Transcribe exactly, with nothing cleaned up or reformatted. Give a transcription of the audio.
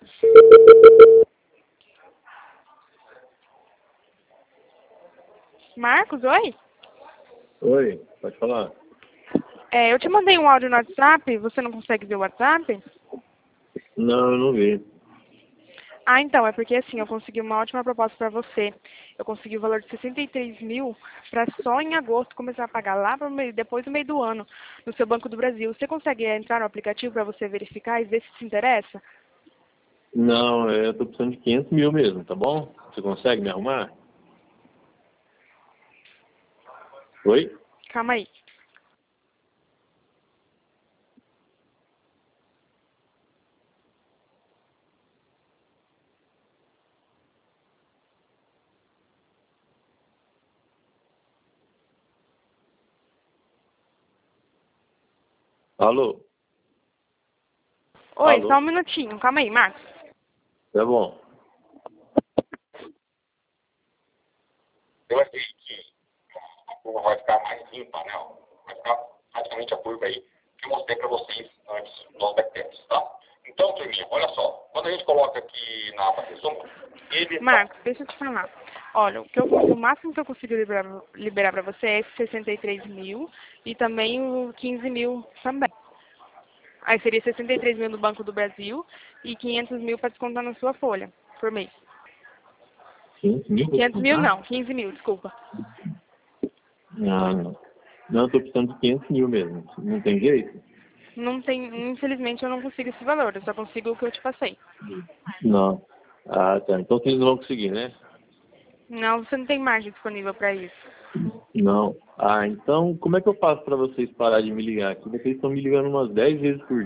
Marcos, oi? Oi, pode falar. É, eu te mandei um áudio no WhatsApp, você não consegue ver o WhatsApp? Não, eu não vi. Ah, então, é porque assim, eu consegui uma ótima proposta para você. Eu consegui o valor de sessenta e três mil para só em agosto começar a pagar lá pro meio, depois do meio do ano, no seu Banco do Brasil. Você consegue entrar no aplicativo para você verificar e ver se se interessa? Não, eu tô precisando de quinhentos mil mesmo, tá bom? Você consegue me arrumar? Oi? Calma aí. Alô? Oi, só Alô? um minutinho. Calma aí, Marcos. Tá bom. Eu achei que a curva vai ficar mais limpa, né? ó. Vai ficar praticamente a curva aí que eu mostrei para vocês antes nos backtests, tá? Então, turminha, olha só. Quando a gente coloca aqui na aba resumo, ele... Marcos, deixa eu te falar. Olha, o, que eu, o máximo que eu consigo liberar, liberar para você é esse sessenta e três mil e também o quinze mil também. Aí seria sessenta e três mil no Banco do Brasil e quinhentos mil para descontar na sua folha, por mês. quinhentos mil pra quinhentos mil descontar? não, quinze mil, desculpa. Não, não. Não, eu tô precisando de quinhentos mil mesmo. Não tem jeito? Não tem, infelizmente eu não consigo esse valor, eu só consigo o que eu te passei. Não. Ah, tá. Então vocês não vão conseguir, né? Não, você não tem margem disponível para isso. Não. Ah, então como é que eu faço pra vocês parar de me ligar aqui? Vocês estão me ligando umas dez vezes por